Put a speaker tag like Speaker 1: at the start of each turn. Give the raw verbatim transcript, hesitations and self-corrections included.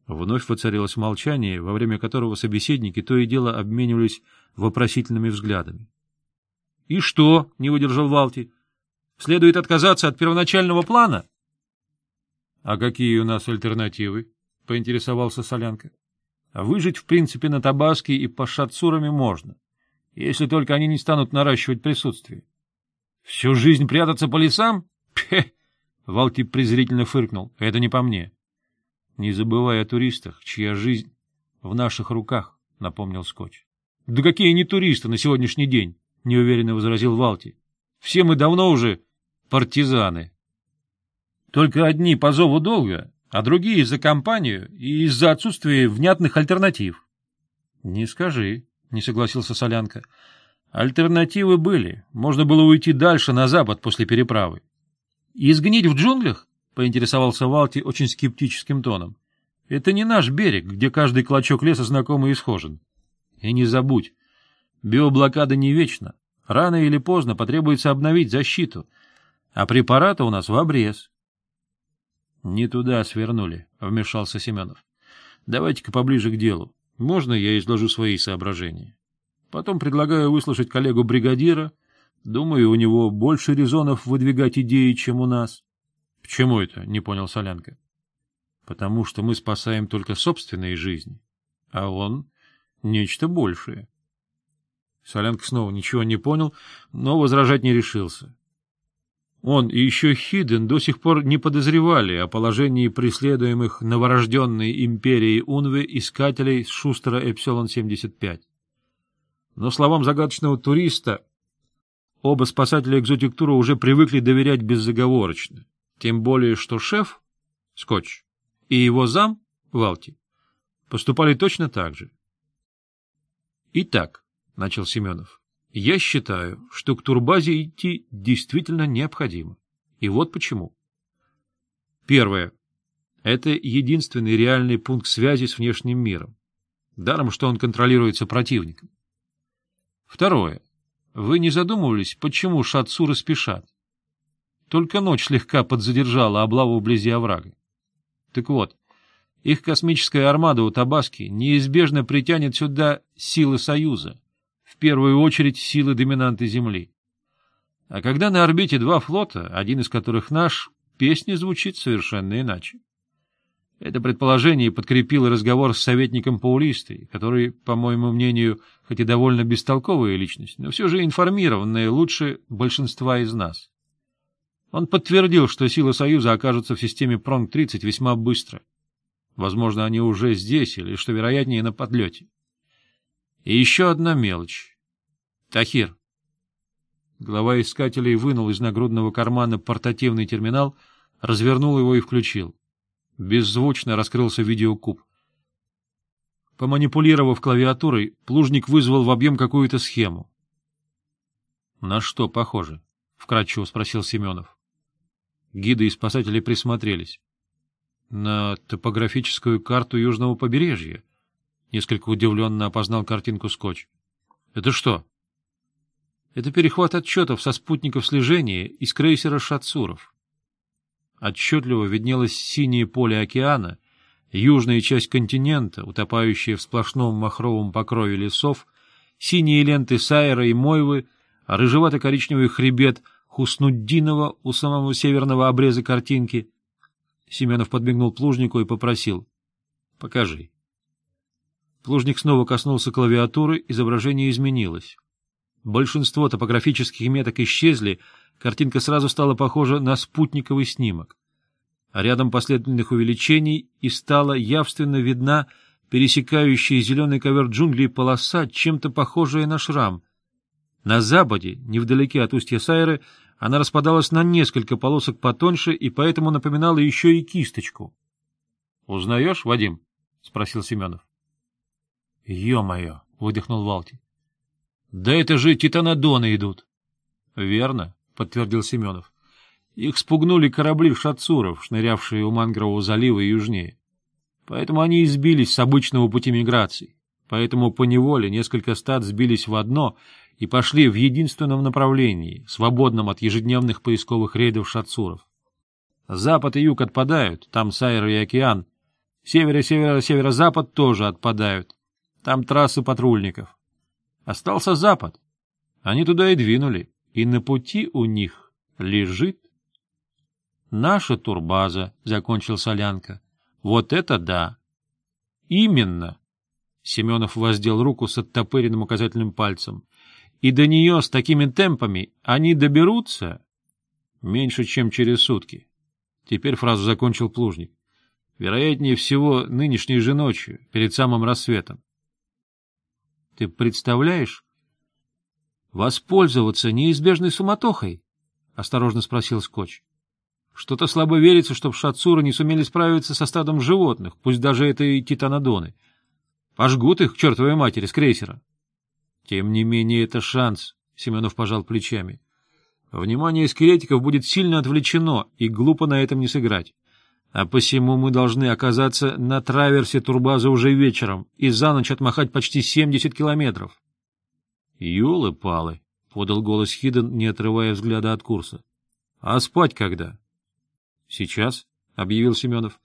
Speaker 1: Вновь воцарилось молчание, во время которого собеседники то и дело обменивались вопросительными взглядами. — И что? — не выдержал Валти. — Следует отказаться от первоначального плана? — А какие у нас альтернативы? — поинтересовался Солянка. — Выжить, в принципе, на Табаске и под Шатцурами можно, если только они не станут наращивать присутствие. — Всю жизнь прятаться по лесам? Пхе! — Валти презрительно фыркнул. — Это не по мне. — Не забывай о туристах, чья жизнь в наших руках, — напомнил Скотч. — Да какие они туристы на сегодняшний день? — неуверенно возразил Валти. — Все мы давно уже партизаны. Только одни по зову долга, а другие за компанию и из-за отсутствия внятных альтернатив. — Не скажи, — не согласился Солянка. — Альтернативы были. Можно было уйти дальше, на запад, после переправы. — И сгнить в джунглях? — поинтересовался Валти очень скептическим тоном. — Это не наш берег, где каждый клочок леса знакомый и схожен. И не забудь, биоблокада не вечна. Рано или поздно потребуется обновить защиту, а препараты у нас в обрез. — Не туда свернули, — вмешался Семенов. — Давайте-ка поближе к делу. Можно я изложу свои соображения? Потом предлагаю выслушать коллегу-бригадира. Думаю, у него больше резонов выдвигать идеи, чем у нас. — Почему это? — не понял Солянка. — Потому что мы спасаем только собственные жизни, а он — нечто большее. Солянка снова ничего не понял, но возражать не решился. Он и еще Хиден до сих пор не подозревали о положении преследуемых новорожденной империей Унвы искателей Шустера Эпсилон семьдесят пять. Но словам загадочного туриста оба спасателя экзотик-тура уже привыкли доверять безоговорочно. Тем более, что шеф, Скотч, и его зам, Валти, поступали точно так же. «Итак», — начал Семенов, — «я считаю, что к турбазе идти действительно необходимо. И вот почему. Первое. Это единственный реальный пункт связи с внешним миром. Даром, что он контролируется противником. Второе. Вы не задумывались, почему шатцуры спешат? Только ночь слегка подзадержала облаву вблизи оврага. Так вот, их космическая армада у Табаски неизбежно притянет сюда силы Союза, в первую очередь силы доминанты Земли. А когда на орбите два флота, один из которых наш, песня звучит совершенно иначе. Это предположение подкрепило разговор с советником Паулистой, который, по моему мнению, хоть и довольно бестолковая личность, но все же информированная лучше большинства из нас. Он подтвердил, что силы Союза окажутся в системе Пронг тридцать весьма быстро. Возможно, они уже здесь, или, что вероятнее, на подлете. И еще одна мелочь. Тахир. Глава искателей вынул из нагрудного кармана портативный терминал, развернул его и включил. Беззвучно раскрылся видеокуб. Поманипулировав клавиатурой, плужник вызвал в объем какую-то схему. — На что похоже? — вкратчиво спросил Семенов. Гиды и спасатели присмотрелись. — На топографическую карту южного побережья. Несколько удивленно опознал картинку Скотч. — Это что? — Это перехват отчетов со спутников слежения из крейсера «Шатцуров». Отчетливо виднелось синее поле океана, южная часть континента, утопающая в сплошном махровом покрове лесов, синие ленты Сайра и Мойвы, рыжевато-коричневый хребет Хуснуддинова у самого северного обреза картинки. Семенов подмигнул плужнику и попросил: — Покажи. Плужник снова коснулся клавиатуры, изображение изменилось. Большинство топографических меток исчезли, картинка сразу стала похожа на спутниковый снимок. А рядом последовательных увеличений и стала явственно видна пересекающая зеленый ковер джунглей полоса, чем-то похожая на шрам. На западе, невдалеке от устья Сайры, она распадалась на несколько полосок потоньше и поэтому напоминала еще и кисточку. — Узнаешь, Вадим? — спросил Семенов. — Ё-моё! — выдохнул Валти. — Да это же титанодоны идут! — Верно, — подтвердил Семенов. Их спугнули корабли шатцуров, шнырявшие у Мангрового залива и южнее. Поэтому они и сбились с обычного пути миграции. Поэтому поневоле несколько стад сбились в одно и пошли в единственном направлении, свободном от ежедневных поисковых рейдов шатцуров. Запад и юг отпадают, там Сайра и океан. Север и северо-северо-запад тоже отпадают. Там трассы патрульников. Остался запад. Они туда и двинули. И на пути у них лежит наша турбаза, — закончил Солянка. Вот это да! Именно! Семенов воздел руку с оттопыренным указательным пальцем. И до нее с такими темпами они доберутся меньше, чем через сутки. Теперь фразу закончил Плужник. Вероятнее всего, нынешней же ночью, перед самым рассветом. — Ты представляешь, воспользоваться неизбежной суматохой? — осторожно спросил Скотч. — Что-то слабо верится, что в Шацура не сумели справиться со стадом животных, пусть даже это и титанодоны. Пожгут их к чертовой матери с крейсера. — Тем не менее, это шанс, — Семенов пожал плечами. Внимание скелетиков будет сильно отвлечено, и глупо на этом не сыграть. А посему мы должны оказаться на траверсе турбазы уже вечером и за ночь отмахать почти семьдесят километров. — Ёлы-палы, — подал голос Хиден, не отрывая взгляда от курса. — А спать когда? — Сейчас, — объявил Семенов.